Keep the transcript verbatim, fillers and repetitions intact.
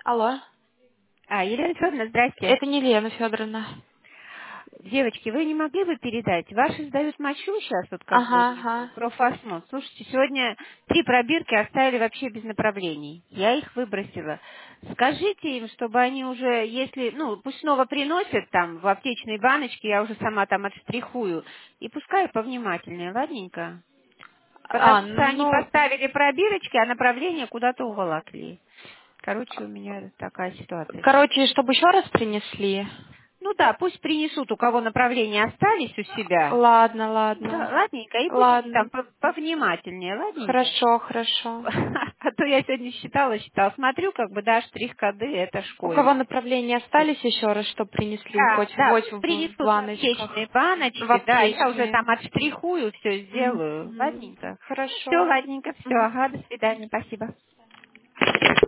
Алло. А, Елена Федоровна, здрасте. Это не Лена Федоровна. Девочки, вы не могли бы передать? Ваши сдают мочу сейчас, вот как бы у Ага, них ага. профосмотр. Слушайте, сегодня три пробирки оставили вообще без направлений. Я их выбросила. Скажите им, чтобы они уже, если, ну, пусть снова приносят там в аптечной баночке, я уже сама там отштрихую. И пускай повнимательнее, ладненько. А, Потому что они ну, поставили пробирочки, а направление куда-то уволокли. Короче, у меня такая ситуация сейчас. короче, чтобы еще раз принесли. Ну да, пусть принесут, у кого направления остались у себя. Ладно, Да, ладно. ладненько, и пусть они Ладно. там по- повнимательнее, ладненько. Хорошо, хорошо. А то я сегодня считала, считала. Смотрю, как бы, да, штрих-коды, это У кого школьник. направления остались еще раз, что принесли Да, хоть да, хоть пусть в принесут в баночках? аптечные В баночки, да, я уже аптечные. там отштрихую, все сделаю. Мгм. Ладненько. Все, Хорошо. ладненько, все, Мгм. ага, до свидания, спасибо.